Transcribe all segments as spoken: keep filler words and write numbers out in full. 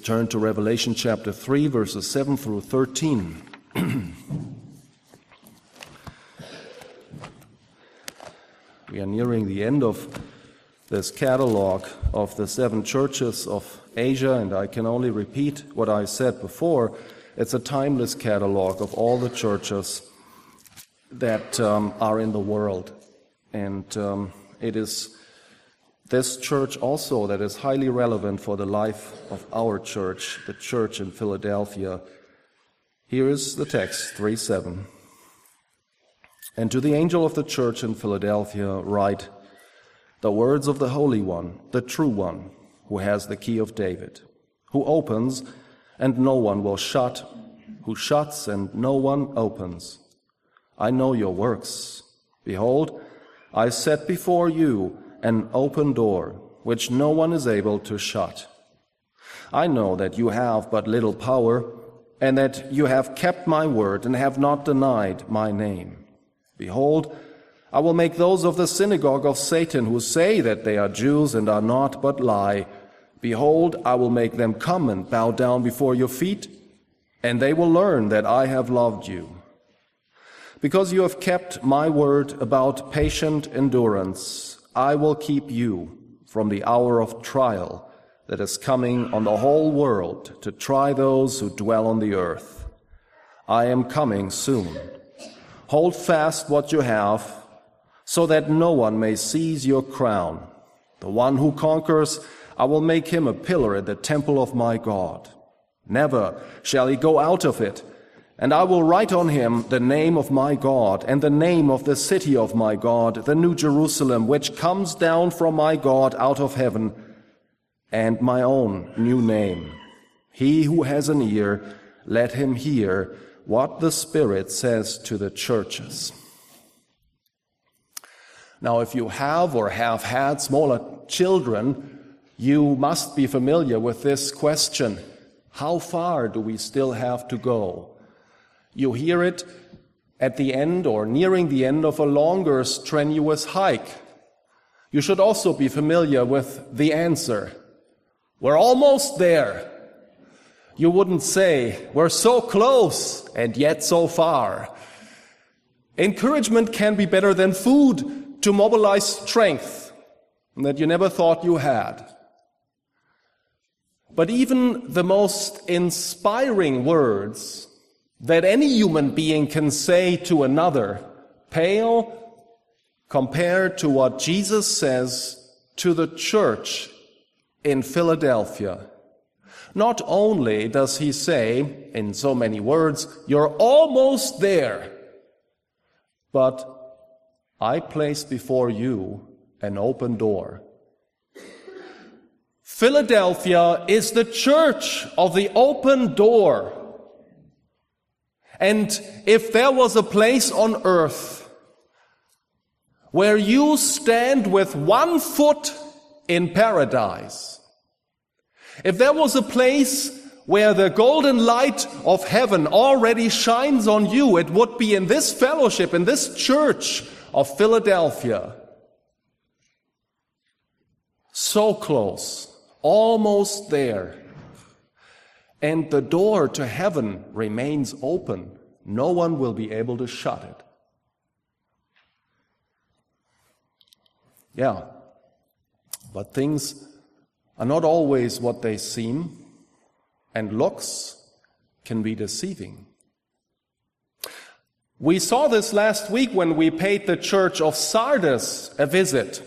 turn to Revelation chapter three, verses seven through thirteen. We are nearing the end of this catalog of the seven churches of Asia, and I can only repeat what I said before. It's a timeless catalog of all the churches that um, are in the world. And um, it is this church also that is highly relevant for the life of our church, the church in Philadelphia. Here is the text, three seven. And to the angel of the church in Philadelphia write, the words of the Holy One, the true One, who has the key of David, who opens and no one will shut, who shuts and no one opens. I know your works. Behold, I set before you an open door, which no one is able to shut. I know that you have but little power, and that you have kept my word and have not denied my name. Behold, I will make those of the synagogue of Satan who say that they are Jews and are not, but lie. Behold, I will make them come and bow down before your feet, and they will learn that I have loved you. Because you have kept my word about patient endurance, I will keep you from the hour of trial that is coming on the whole world to try those who dwell on the earth. I am coming soon. Hold fast what you have, so that no one may seize your crown. The one who conquers, I will make him a pillar in the temple of my God. Never shall he go out of it, and I will write on him the name of my God and the name of the city of my God, the New Jerusalem, which comes down from my God out of heaven, and my own new name. He who has an ear, let him hear what the Spirit says to the churches. Now, if you have or have had smaller children, you must be familiar with this question. How far do we still have to go? You hear it at the end or nearing the end of a longer, strenuous hike. You should also be familiar with the answer. We're almost there. You wouldn't say, we're so close and yet so far. Encouragement can be better than food to mobilize strength that you never thought you had. But even the most inspiring words that any human being can say to another pale compared to what Jesus says to the church in Philadelphia. Not only does he say, in so many words, you're almost there, but I place before you an open door. Philadelphia is the church of the open door. And if there was a place on earth where you stand with one foot in paradise, if there was a place where the golden light of heaven already shines on you, it would be in this fellowship, in this church of Philadelphia. So close, almost there. And the door to heaven remains open. No one will be able to shut it. Yeah, but things are not always what they seem, and looks can be deceiving. We saw this last week when we paid the church of Sardis a visit.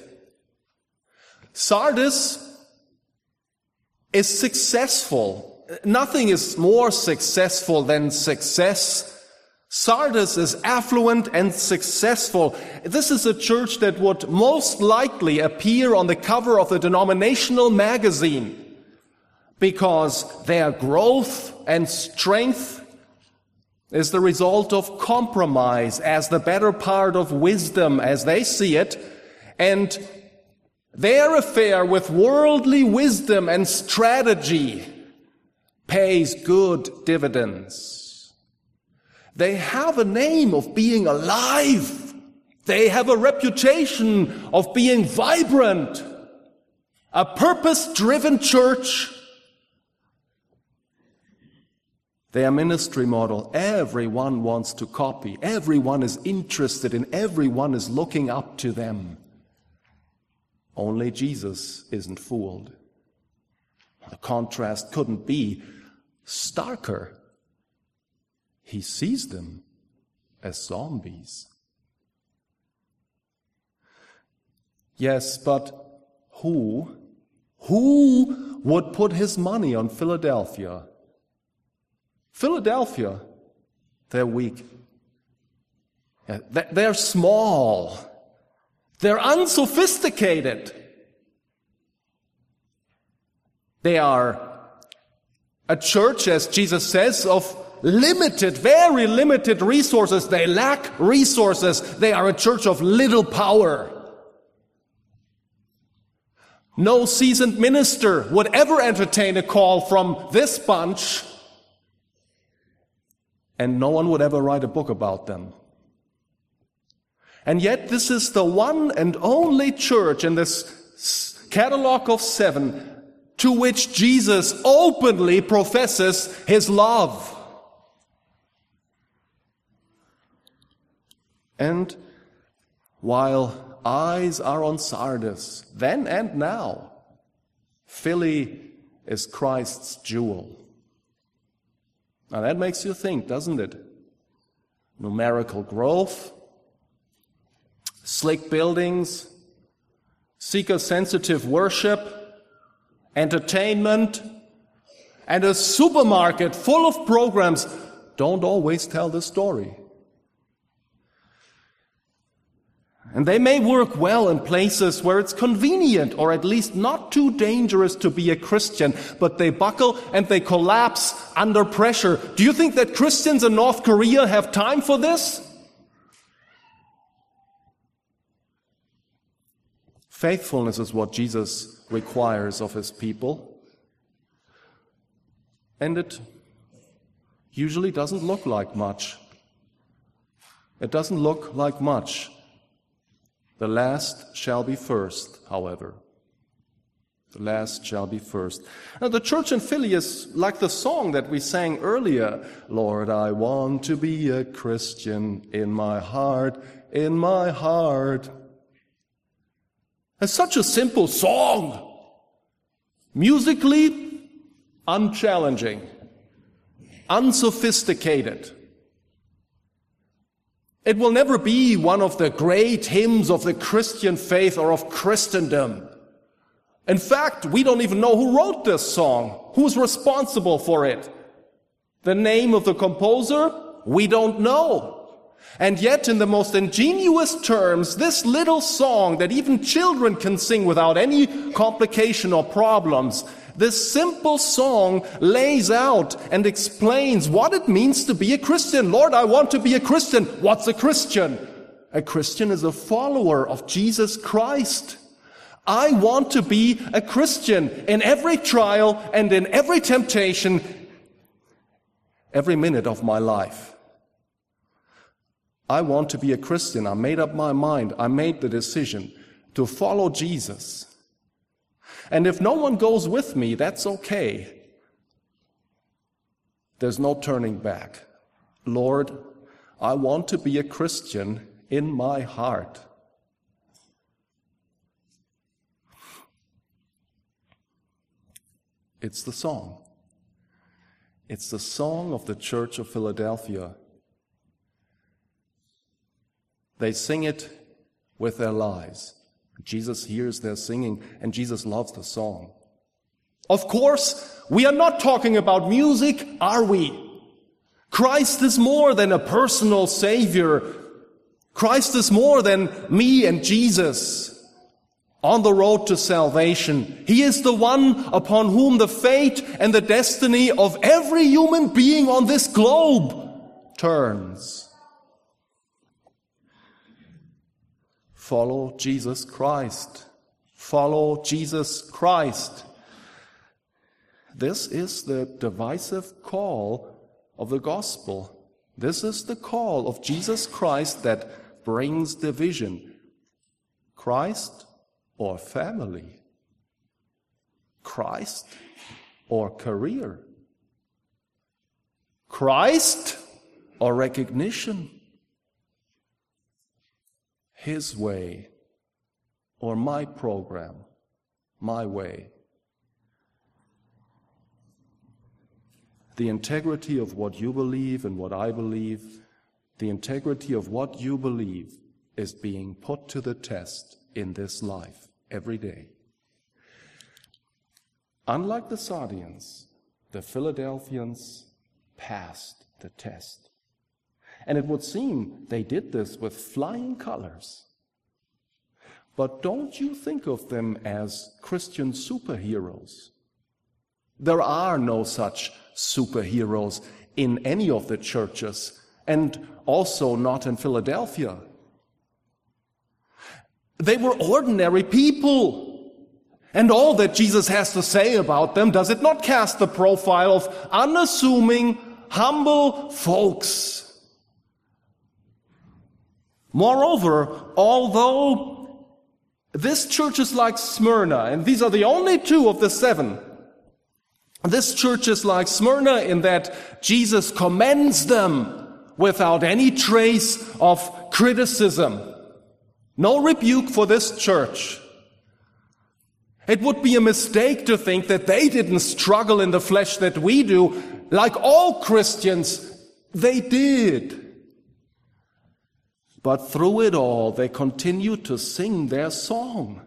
Sardis is successful. Nothing is more successful than success. Sardis is affluent and successful. This is a church that would most likely appear on the cover of the denominational magazine because their growth and strength is the result of compromise as the better part of wisdom as they see it, and their affair with worldly wisdom and strategy pays good dividends. They have a name of being alive. They have a reputation of being vibrant. A purpose-driven church Their ministry model, everyone wants to copy. Everyone is interested in, everyone is looking up to them. Only Jesus isn't fooled. The contrast couldn't be starker. He sees them as zombies. Yes, but who, who would put his money on Philadelphia? Philadelphia, they're weak. They're small. They're unsophisticated. They are a church, as Jesus says, of limited, very limited resources. They lack resources. They are a church of little power. No seasoned minister would ever entertain a call from this bunch, and no one would ever write a book about them. And yet this is the one and only church in this catalog of seven to which Jesus openly professes his love. And while eyes are on Sardis, then and now, Philly is Christ's jewel. Now that makes you think, doesn't it? Numerical growth, slick buildings, seeker-sensitive worship, entertainment, and a supermarket full of programs don't always tell the story. And they may work well in places where it's convenient or at least not too dangerous to be a Christian, but they buckle and they collapse under pressure. Do you think that Christians in North Korea have time for this? Faithfulness is what Jesus requires of his people. And it usually doesn't look like much. It doesn't look like much. The last shall be first, however. The last shall be first. Now, the church in Philly is like the song that we sang earlier. Lord, I want to be a Christian in my heart, in my heart. It's such a simple song. Musically, unchallenging, unsophisticated. It will never be one of the great hymns of the Christian faith or of Christendom. In fact, we don't even know who wrote this song, who's responsible for it. The name of the composer, we don't know. And yet, in the most ingenious terms, this little song that even children can sing without any complication or problems, this simple song lays out and explains what it means to be a Christian. Lord, I want to be a Christian. What's a Christian? A Christian is a follower of Jesus Christ. I want to be a Christian in every trial and in every temptation, every minute of my life. I want to be a Christian. I made up my mind. I made the decision to follow Jesus. And if no one goes with me, that's okay. There's no turning back. Lord, I want to be a Christian in my heart. It's the song. It's the song of the Church of Philadelphia. They sing it with their lives. Jesus hears their singing, and Jesus loves the song. Of course, we are not talking about music, are we? Christ is more than a personal Savior. Christ is more than me and Jesus on the road to salvation. He is the one upon whom the fate and the destiny of every human being on this globe turns. Follow Jesus Christ. Follow Jesus Christ. This is the divisive call of the gospel. This is the call of Jesus Christ that brings division. Christ or family? Christ or career? Christ or recognition? His way or my program, my way? The integrity of what you believe and what I believe, the integrity of what you believe is being put to the test in this life every day. Unlike the Sardians, the Philadelphians passed the test. And it would seem they did this with flying colors. But don't you think of them as Christian superheroes. There are no such superheroes in any of the churches, and also not in Philadelphia. They were ordinary people. And all that Jesus has to say about them, does it not cast the profile of unassuming, humble folks? Moreover, although this church is like Smyrna, and these are the only two of the seven, this church is like Smyrna in that Jesus commends them without any trace of criticism. No rebuke for this church. It would be a mistake to think that they didn't struggle in the flesh that we do. Like all Christians, they did. But through it all, they continued to sing their song.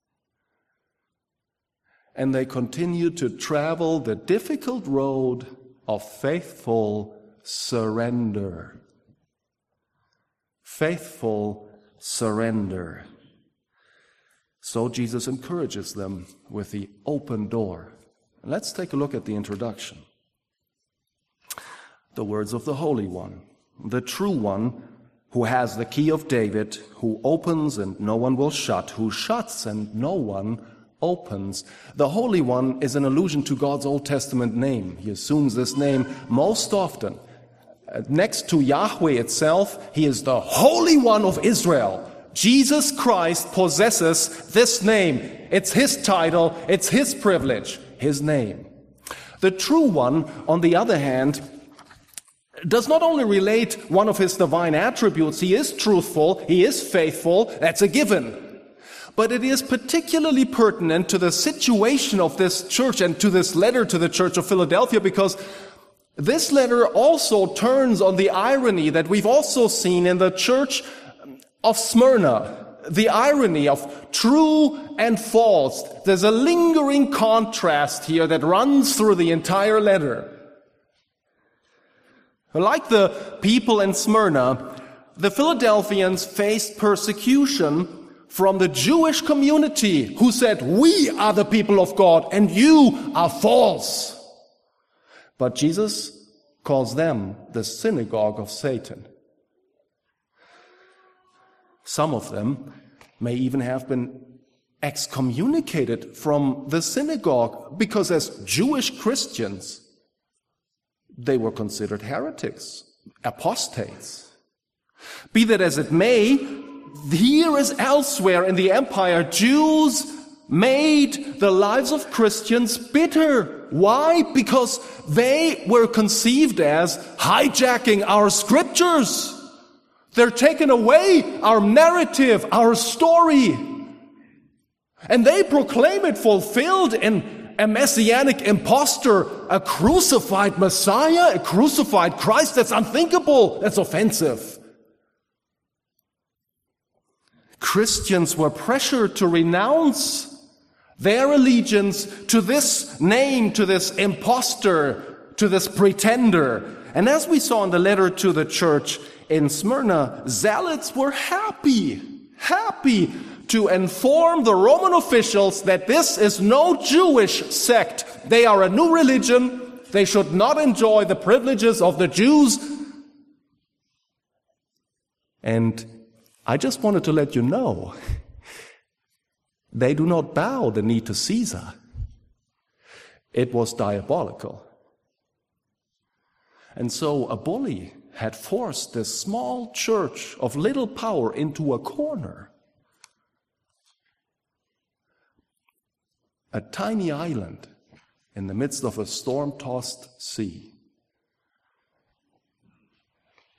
And they continued to travel the difficult road of faithful surrender. Faithful surrender. So Jesus encourages them with the open door. Let's take a look at the introduction. The words of the Holy One, the true one, who has the key of David, who opens and no one will shut, who shuts and no one opens. The Holy One is an allusion to God's Old Testament name. He assumes this name most often. Next to Yahweh itself, he is the Holy One of Israel. Jesus Christ possesses this name. It's his title, it's his privilege, his name. The true one, on the other hand, does not only relate one of his divine attributes. He is truthful, he is faithful, that's a given. But it is particularly pertinent to the situation of this church and to this letter to the Church of Philadelphia, because this letter also turns on the irony that we've also seen in the church of Smyrna, the irony of true and false. There's a lingering contrast here that runs through the entire letter. Like the people in Smyrna, the Philadelphians faced persecution from the Jewish community who said, "We are the people of God and you are false." But Jesus calls them the synagogue of Satan. Some of them may even have been excommunicated from the synagogue because as Jewish Christians, they were considered heretics, apostates. Be that as it may, here as elsewhere in the empire, Jews made the lives of Christians bitter. Why? Because they were conceived as hijacking our scriptures. They're taking away our narrative, our story. And they proclaim it fulfilled in a messianic impostor, a crucified Messiah, a crucified Christ. That's unthinkable. That's offensive. Christians were pressured to renounce their allegiance to this name, to this impostor, to this pretender. And as we saw in the letter to the church in Smyrna, zealots were happy, happy to inform the Roman officials that this is no Jewish sect. They are a new religion. They should not enjoy the privileges of the Jews. And I just wanted to let you know, they do not bow the knee to Caesar. It was diabolical. And so a bully had forced this small church of little power into a corner. A tiny island in the midst of a storm-tossed sea.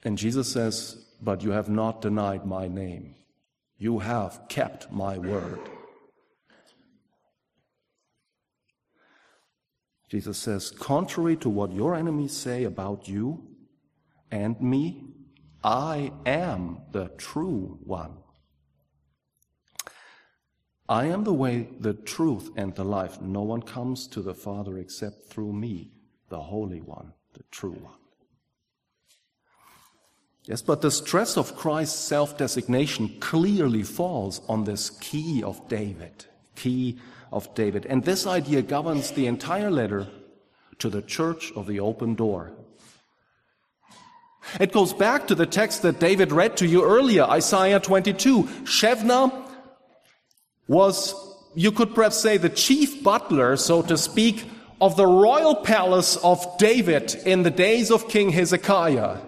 And Jesus says, but you have not denied my name. You have kept my word. Jesus says, contrary to what your enemies say about you and me, I am the true one. I am the way, the truth, and the life. No one comes to the Father except through me, the Holy One, the true one. Yes, but the stress of Christ's self-designation clearly falls on this key of David, key of David. And this idea governs the entire letter to the church of the open door. It goes back to the text that David read to you earlier, Isaiah twenty-two. Shebna was, you could perhaps say, the chief butler, so to speak, of the royal palace of David in the days of King Hezekiah.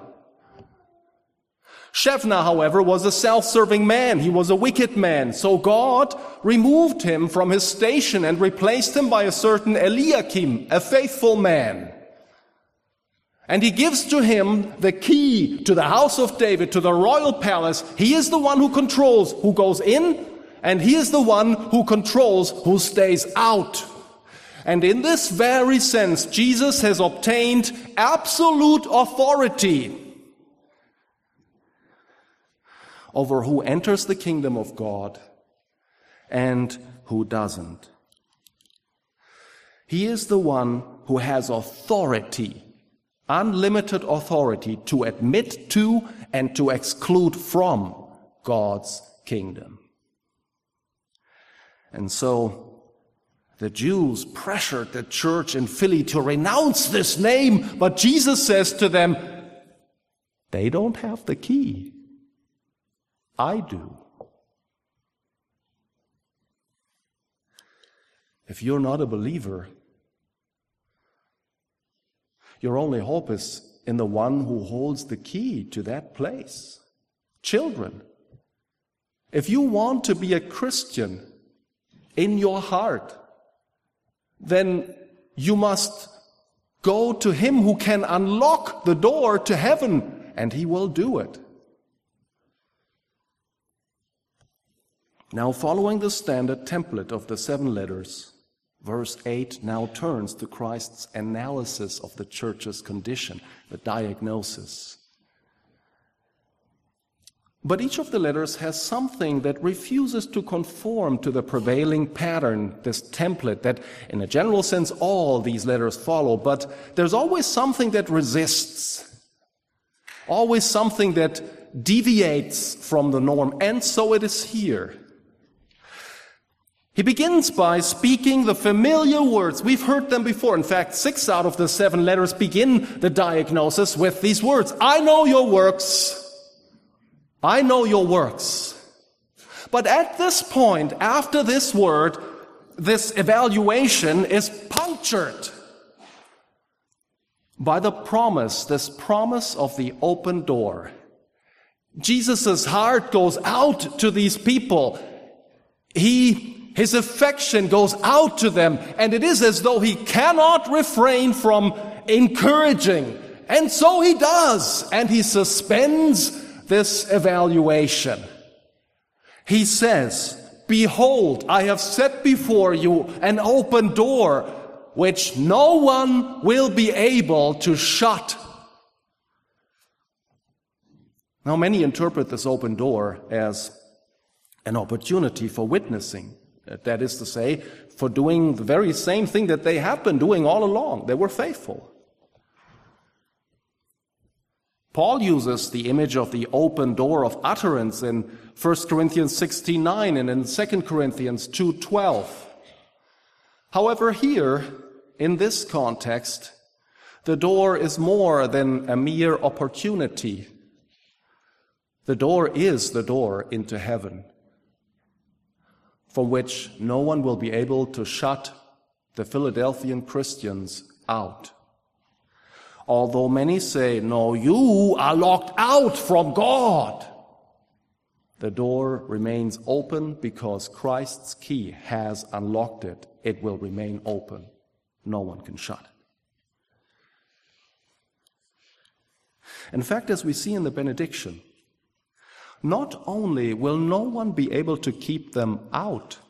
Shebna, however, was a self-serving man. He was a wicked man. So God removed him from his station and replaced him by a certain Eliakim, a faithful man. And he gives to him the key to the house of David, to the royal palace. He is the one who controls who goes in, and he is the one who controls who stays out. And in this very sense, Jesus has obtained absolute authority over who enters the kingdom of God and who doesn't. He is the one who has authority, unlimited authority, to admit to and to exclude from God's kingdom. And so the Jews pressured the church in Philly to renounce this name, but Jesus says to them, they don't have the key. I do. If you're not a believer, your only hope is in the one who holds the key to that place. Children, if you want to be a Christian in your heart, then you must go to him who can unlock the door to heaven, and he will do it. Now, following the standard template of the seven letters, verse eight now turns to Christ's analysis of the church's condition, the diagnosis. But each of the letters has something that refuses to conform to the prevailing pattern, this template that, in a general sense, all these letters follow. But there's always something that resists, always something that deviates from the norm, and so it is here. He begins by speaking the familiar words. We've heard them before. In fact, six out of the seven letters begin the diagnosis with these words. I know your works. I know your works. But at this point, after this word, this evaluation is punctured by the promise, this promise of the open door. Jesus' heart goes out to these people. He His affection goes out to them, and it is as though he cannot refrain from encouraging. And so he does, and he suspends this evaluation. He says, behold, I have set before you an open door, which no one will be able to shut. Now, many interpret this open door as an opportunity for witnessing. That is to say, for doing the very same thing that they had been doing all along. They were faithful. Paul uses the image of the open door of utterance in First Corinthians sixteen nine and in Second Corinthians two twelve. However, here, in this context, the door is more than a mere opportunity. The door is the door into heaven, from which no one will be able to shut the Philadelphian Christians out. Although many say, no, you are locked out from God, the door remains open because Christ's key has unlocked it. It will remain open. No one can shut it. In fact, as we see in the benediction, not only will no one be able to keep them out,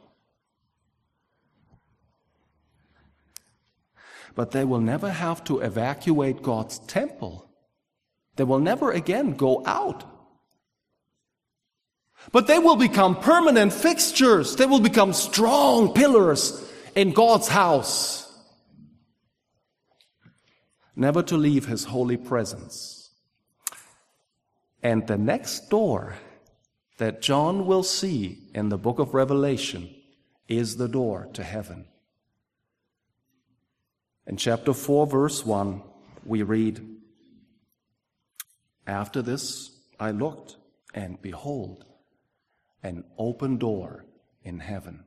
but they will never have to evacuate God's temple. They will never again go out. But they will become permanent fixtures. They will become strong pillars in God's house, never to leave his holy presence. And the next door that John will see in the book of Revelation is the door to heaven. In chapter four, verse one, we read, "After this I looked, and behold, an open door in heaven."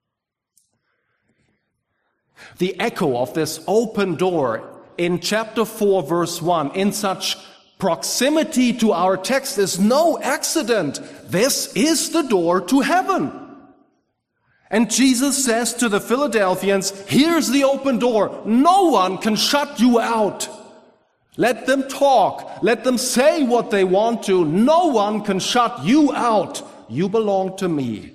The echo of this open door in chapter four, verse one, in such proximity to our text, is no accident. This is the door to heaven. And Jesus says to the Philadelphians, here's the open door. No one can shut you out. Let them talk. Let them say what they want to. No one can shut you out. You belong to me.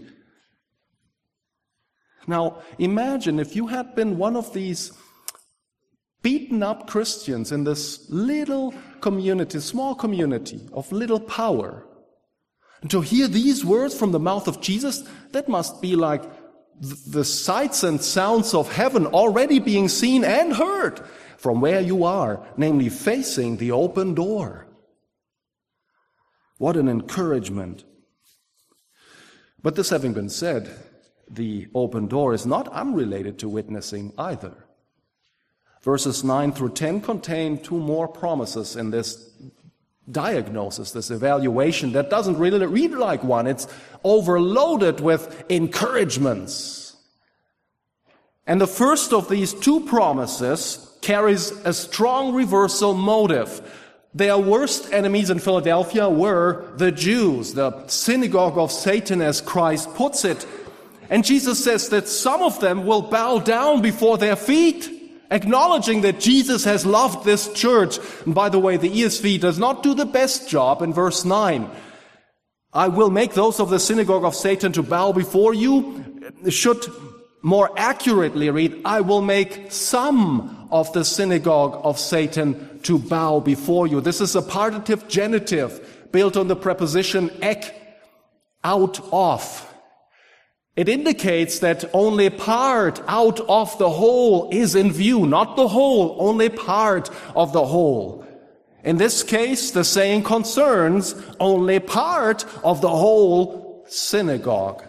Now, imagine if you had been one of these beaten up Christians in this little community, small community of little power. And to hear these words from the mouth of Jesus, that must be like the sights and sounds of heaven already being seen and heard from where you are, namely facing the open door. What an encouragement. But this having been said, the open door is not unrelated to witnessing either. Verses nine through ten contain two more promises in this diagnosis, this evaluation that doesn't really read like one. It's overloaded with encouragements. And the first of these two promises carries a strong reversal motive. Their worst enemies in Philadelphia were the Jews, the synagogue of Satan, as Christ puts it. And Jesus says that some of them will bow down before their feet, acknowledging that Jesus has loved this church. And by the way, the E S V does not do the best job in verse nine. I will make those of the synagogue of Satan to bow before you. It should more accurately read, I will make some of the synagogue of Satan to bow before you. This is a partitive genitive built on the preposition ek, out of. It indicates that only part out of the whole is in view, not the whole, only part of the whole. In this case, the saying concerns only part of the whole synagogue.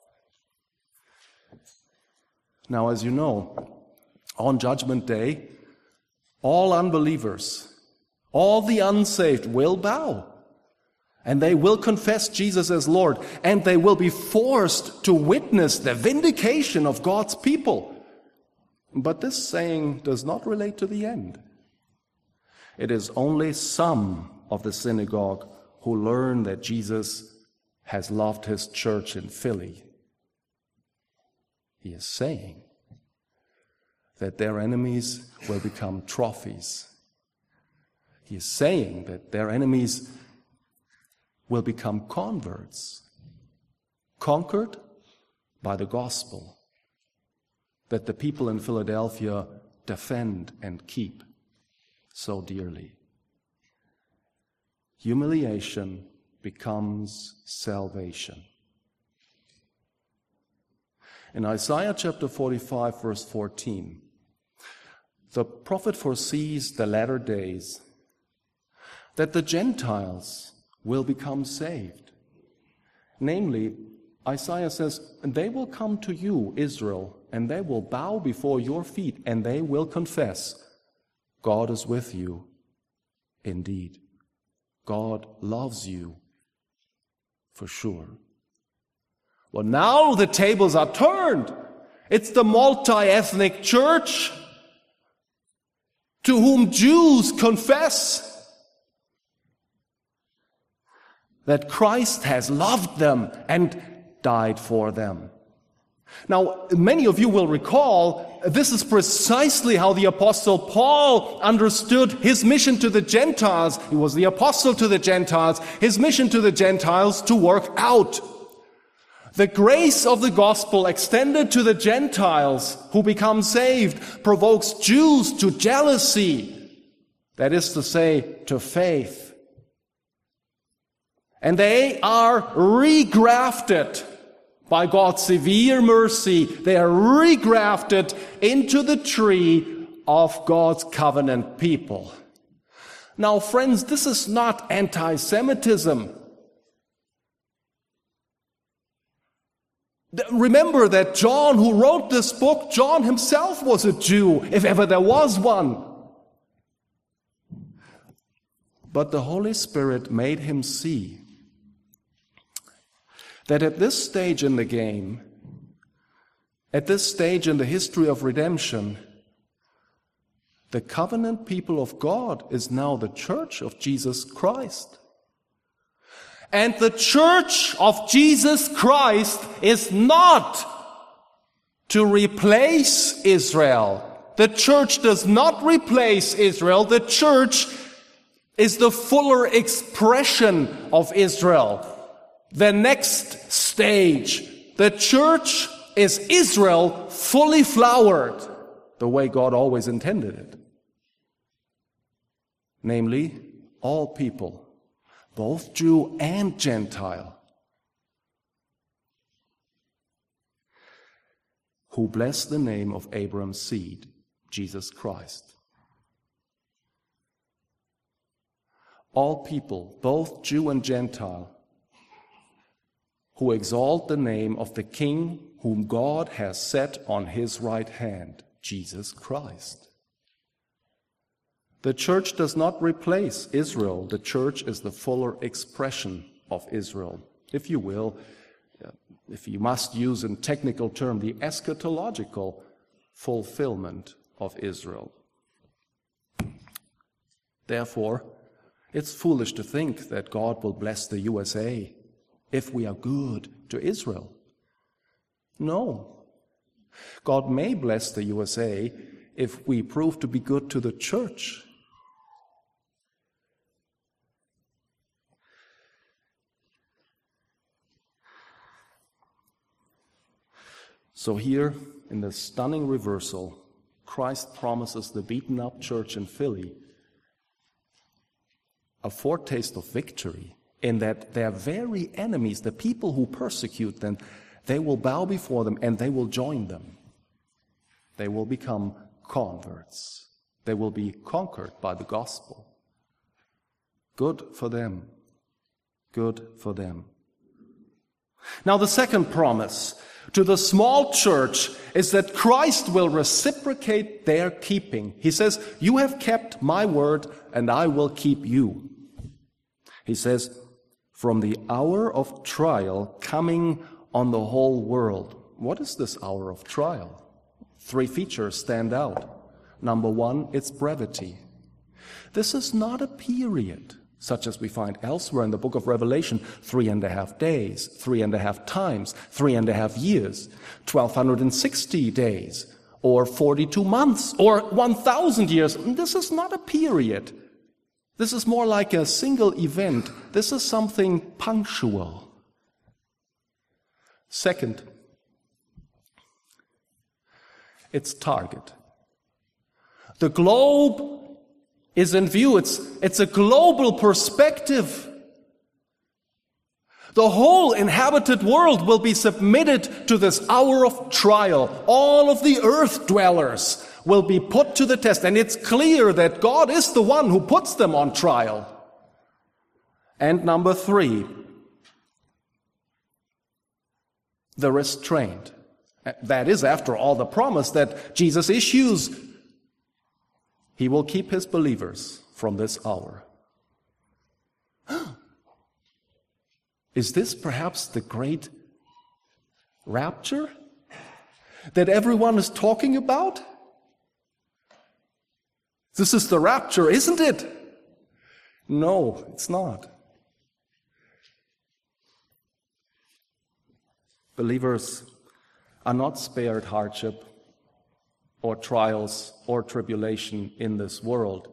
Now, as you know, on Judgment Day, all unbelievers, all the unsaved will bow. And they will confess Jesus as Lord, and they will be forced to witness the vindication of God's people. But this saying does not relate to the end. It is only some of the synagogue who learn that Jesus has loved his church in Philly. He is saying that their enemies will become trophies. He is saying that their enemies will become converts, conquered by the gospel that the people in Philadelphia defend and keep so dearly. Humiliation becomes salvation. In Isaiah chapter forty-five, verse fourteen, the prophet foresees the latter days that the Gentiles will become saved. Namely, Isaiah says, they will come to you, Israel, and they will bow before your feet, and they will confess, God is with you indeed. God loves you for sure. Well, now the tables are turned. It's the multi-ethnic church to whom Jews confess that Christ has loved them and died for them. Now, many of you will recall, this is precisely how the Apostle Paul understood his mission to the Gentiles. He was the apostle to the Gentiles. His mission to the Gentiles to work out the grace of the gospel extended to the Gentiles who become saved provokes Jews to jealousy, that is to say, to faith. And they are regrafted by God's severe mercy. They are regrafted into the tree of God's covenant people. Now, friends, this is not anti-Semitism. Remember that John, who wrote this book, John himself was a Jew, if ever there was one. But the Holy Spirit made him see that at this stage in the game, at this stage in the history of redemption, the covenant people of God is now the church of Jesus Christ. And the church of Jesus Christ is not to replace Israel. The church does not replace Israel. The church is the fuller expression of Israel. The next stage. The church is Israel fully flowered, the way God always intended it. Namely, all people, both Jew and Gentile, who bless the name of Abraham's seed, Jesus Christ. All people, both Jew and Gentile, who exalt the name of the King whom God has set on his right hand, Jesus Christ. The church does not replace Israel. The church is the fuller expression of Israel. If you will, if you must use a technical term, the eschatological fulfillment of Israel. Therefore, it's foolish to think that God will bless the U S A if we are good to Israel. No. God may bless the U S A if we prove to be good to the church. So here, in the stunning reversal, Christ promises the beaten-up church in Philly a foretaste of victory, in that their very enemies, the people who persecute them, they will bow before them and they will join them. They will become converts. They will be conquered by the gospel. Good for them. Good for them. Now, the second promise to the small church is that Christ will reciprocate their keeping. He says, "You have kept my word, and I will keep you." He says, "From the hour of trial coming on the whole world." What is this hour of trial? Three features stand out. Number one, its brevity. This is not a period such as we find elsewhere in the book of Revelation, three and a half days, three and a half times, three and a half years, twelve sixty days, or forty-two months, or one thousand years. This is not a period. This is more like a single event. This is something punctual. Second, its target. The globe is in view. It's, it's a global perspective. The whole inhabited world will be submitted to this hour of trial. All of the earth dwellers will be put to the test. And it's clear that God is the one who puts them on trial. And number three, the restraint. That is, after all, the promise that Jesus issues. He will keep his believers from this hour. Is this perhaps the great rapture that everyone is talking about? This is the rapture, isn't it? No, it's not. Believers, are not spared hardship or trials or tribulation in this world.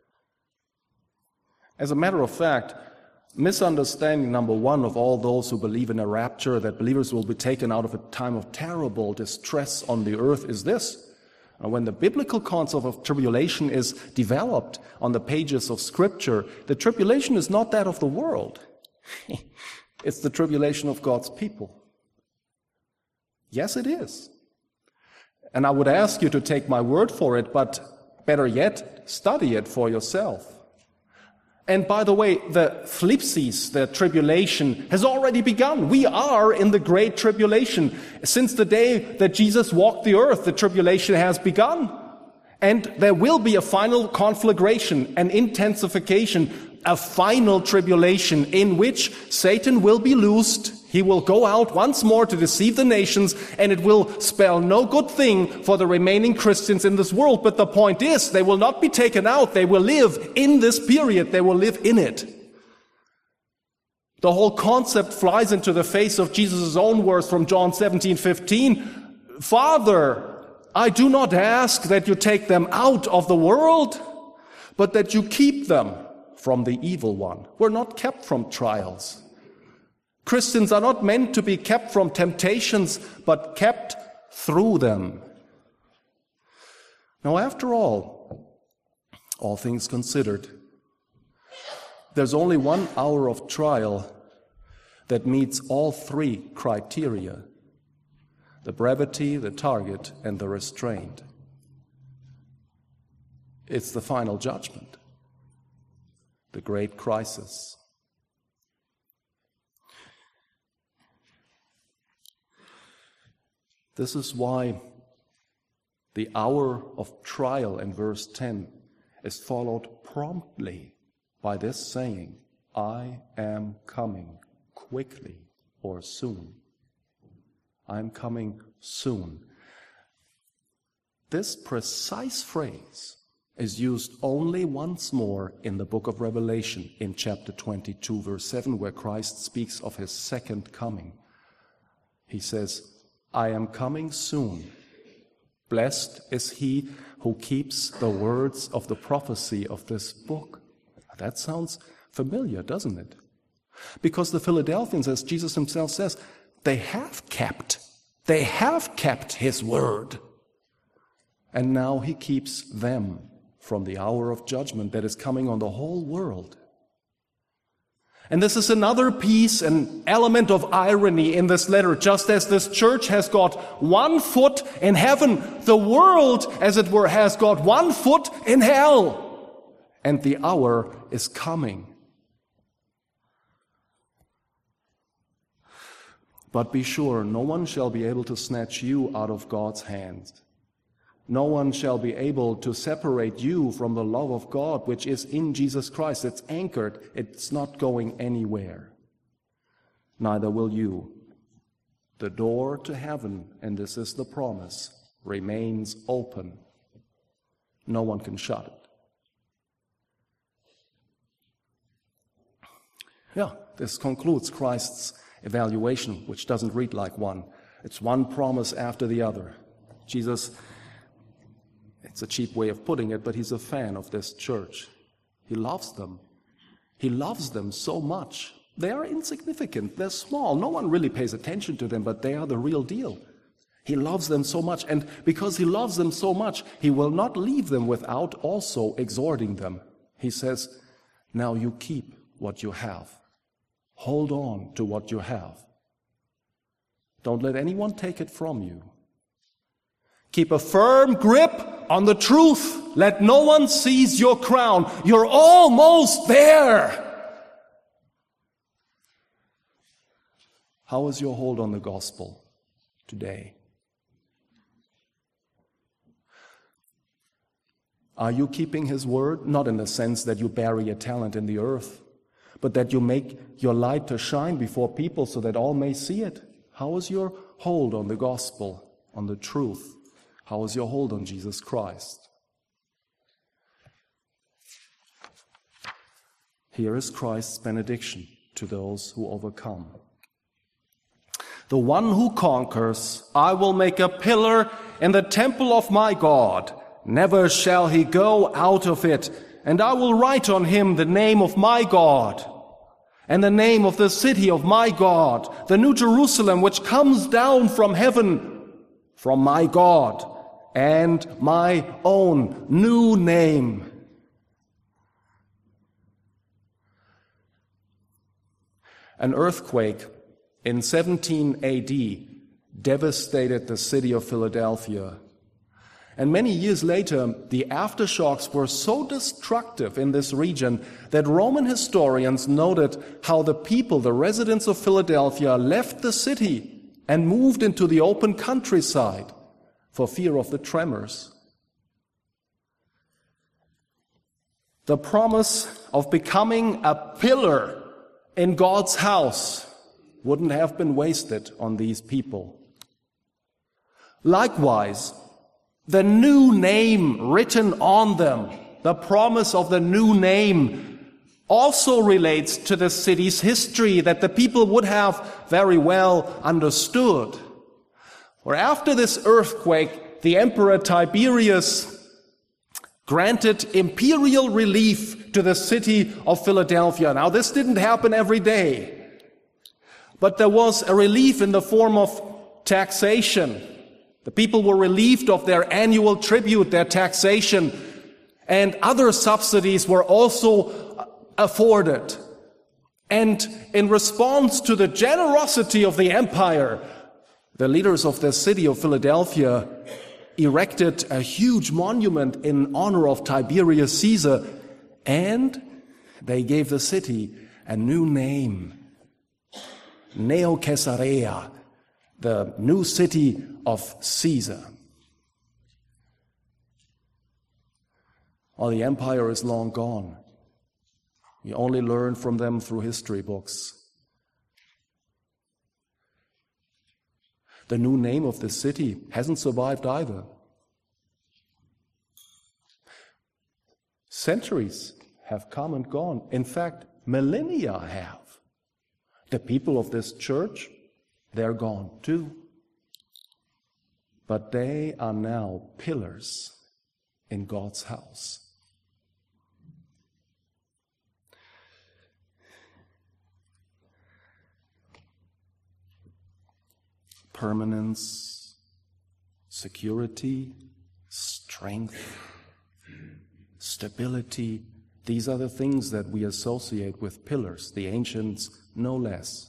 As a matter of fact, misunderstanding number one of all those who believe in a rapture, that believers will be taken out of a time of terrible distress on the earth, is this. When the biblical concept of tribulation is developed on the pages of Scripture, the tribulation is not that of the world. It's the tribulation of God's people. Yes, it is. And I would ask you to take my word for it, but better yet, study it for yourself. And by the way, the thlipsis, the tribulation, has already begun. We are in the great tribulation. Since the day that Jesus walked the earth, the tribulation has begun. And there will be a final conflagration, an intensification, a final tribulation in which Satan will be loosed. He will go out once more to deceive the nations, and it will spell no good thing for the remaining Christians in this world. But the point is, they will not be taken out. They will live in this period. They will live in it. The whole concept flies into the face of Jesus' own words from John seventeen fifteen. Father, I do not ask that you take them out of the world, but that you keep them from the evil one. We're not kept from trials. Christians are not meant to be kept from temptations, but kept through them. Now, after all, all things considered, there's only one hour of trial that meets all three criteria: the brevity, the target, and the restraint. It's the final judgment, the great crisis. This is why the hour of trial in verse ten is followed promptly by this saying, I am coming quickly or soon. I am coming soon. This precise phrase is used only once more in the book of Revelation in chapter twenty-two, verse seven, where Christ speaks of his second coming. He says, I am coming soon. Blessed is he who keeps the words of the prophecy of this book. That sounds familiar, doesn't it? Because the Philadelphians, as Jesus himself says, they have kept, they have kept his word. And now he keeps them from the hour of judgment that is coming on the whole world. And this is another piece, an element of irony in this letter. Just as this church has got one foot in heaven, the world, as it were, has got one foot in hell. And the hour is coming. But be sure, no one shall be able to snatch you out of God's hands. No one shall be able to separate you from the love of God, which is in Jesus Christ. It's anchored. It's not going anywhere. Neither will you. The door to heaven, and this is the promise, remains open. No one can shut it. Yeah, this concludes Christ's evaluation, which doesn't read like one. It's one promise after the other. Jesus, it's a cheap way of putting it, but he's a fan of this church. He loves them. He loves them so much. They are insignificant. They're small. No one really pays attention to them, but they are the real deal. He loves them so much, and because he loves them so much, he will not leave them without also exhorting them. He says, now you keep what you have. Hold on to what you have. Don't let anyone take it from you. Keep a firm grip on the truth. Let no one seize your crown. You're almost there. How is your hold on the gospel today? Are you keeping his word? Not in the sense that you bury a talent in the earth, but that you make your light to shine before people so that all may see it. How is your hold on the gospel, on the truth? How is your hold on Jesus Christ? Here is Christ's benediction to those who overcome. the one who conquers, I will make a pillar in the temple of my God. Never shall he go out of it. And I will write on him the name of my God and the name of the city of my God, the new Jerusalem, which comes down from heaven, from my God, and my own new name. An earthquake in seventeen A D devastated the city of Philadelphia. And many years later, the aftershocks were so destructive in this region that Roman historians noted how the people, the residents of Philadelphia, left the city and moved into the open countryside for fear of the tremors. The promise of becoming a pillar in God's house wouldn't have been wasted on these people. Likewise, the new name written on them, the promise of the new name, also relates to the city's history that the people would have very well understood. For after this earthquake, the Emperor Tiberius granted imperial relief to the city of Philadelphia. Now, this didn't happen every day, but there was a relief in the form of taxation. The people were relieved of their annual tribute, their taxation, and other subsidies were also afforded. And in response to the generosity of the empire, the leaders of the city of Philadelphia erected a huge monument in honor of Tiberius Caesar, and they gave the city a new name, Neo Caesarea, the new city of Caesar. Well, the empire is long gone. We only learn from them through history books. The new name of the city hasn't survived either. Centuries have come and gone. In fact, millennia have. The people of this church, they're gone too. But they are now pillars in God's house. Permanence, security, strength, stability. These are the things that we associate with pillars, the ancients no less.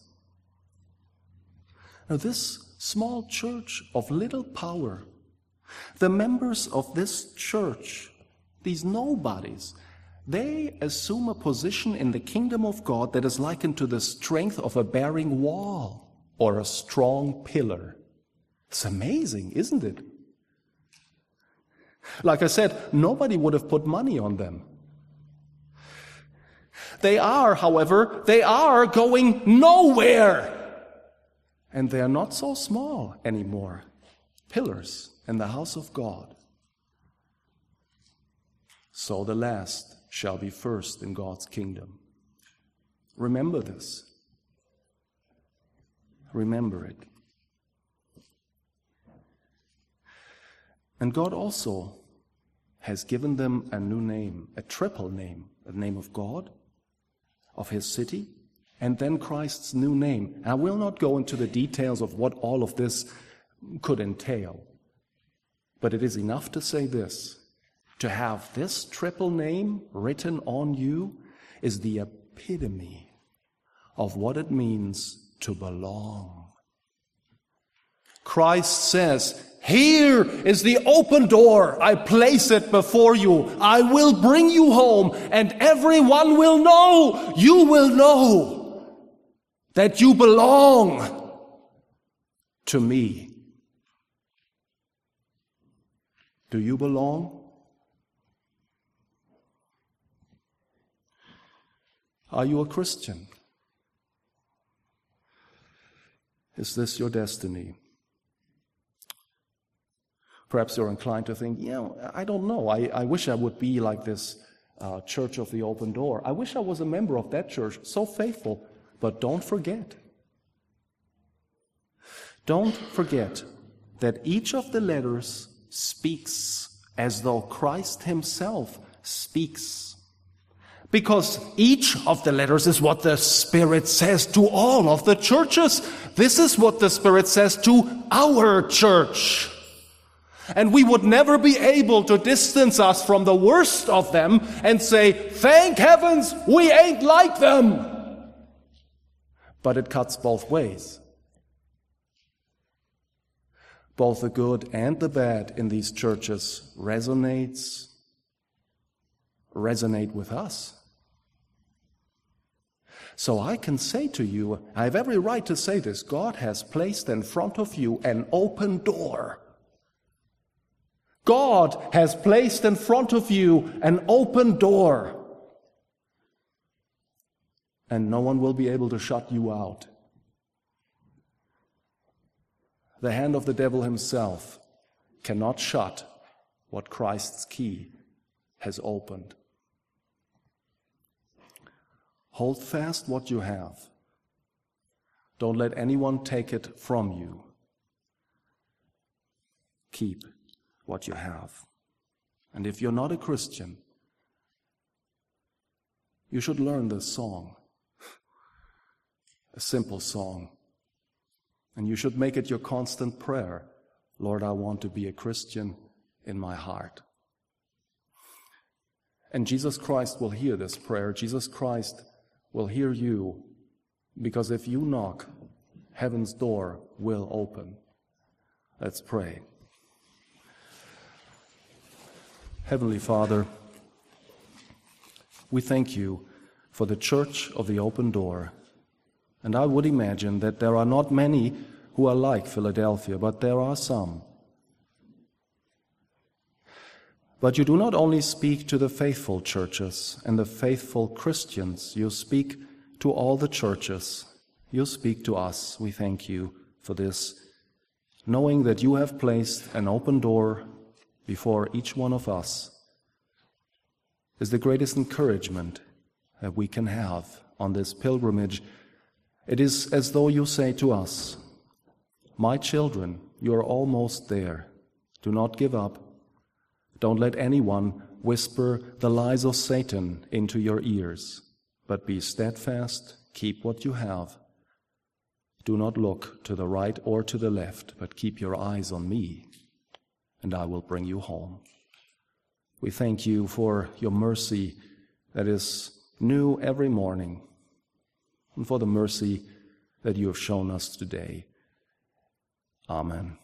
Now, this small church of little power, the members of this church, these nobodies, they assume a position in the kingdom of God that is likened to the strength of a bearing wall or a strong pillar. It's amazing, isn't it? Like I said, nobody would have put money on them. They are, however, they are going nowhere. And they are not so small anymore. Pillars in the house of God. So the last shall be first in God's kingdom. Remember this. Remember it. And God also has given them a new name, a triple name, the name of God, of his city, and then Christ's new name. I will not go into the details of what all of this could entail, but it is enough to say this. To have this triple name written on you is the epitome of what it means to belong. Christ says, "Here is the open door. I place it before you. I will bring you home, and everyone will know, you will know that you belong to me." Do you belong? Are you a Christian? Is this your destiny? Perhaps you're inclined to think, yeah, I don't know. I, I wish I would be like this uh, Church of the Open Door. I wish I was a member of that church, so faithful. But don't forget, Don't forget that each of the letters speaks as though Christ himself speaks. Because each of the letters is what the Spirit says to all of the churches. This is what the Spirit says to our church. And we would never be able to distance us from the worst of them and say, thank heavens, we ain't like them. But it cuts both ways. Both the good and the bad in these churches resonates, resonate with us. So I can say to you, I have every right to say this, God has placed in front of you an open door. God has placed in front of you an open door. And no one will be able to shut you out. The hand of the devil himself cannot shut what Christ's key has opened. Hold fast what you have. Don't let anyone take it from you. Keep what you have. And if you're not a Christian, you should learn this song. A simple song. And you should make it your constant prayer. Lord, I want to be a Christian in my heart. And Jesus Christ will hear this prayer. Jesus Christ will hear you, because if you knock, heaven's door will open. Let's pray. Heavenly Father, we thank you for the Church of the Open Door. And I would imagine that there are not many who are like Philadelphia, but there are some. But you do not only speak to the faithful churches and the faithful Christians, you speak to all the churches. You speak to us. We thank you for this, knowing that you have placed an open door before each one of us is the greatest encouragement that we can have on this pilgrimage. It is as though you say to us, my children, you are almost there. Do not give up. Don't let anyone whisper the lies of Satan into your ears, but be steadfast, keep what you have. Do not look to the right or to the left, but keep your eyes on me, and I will bring you home. We thank you for your mercy that is new every morning, and for the mercy that you have shown us today. Amen.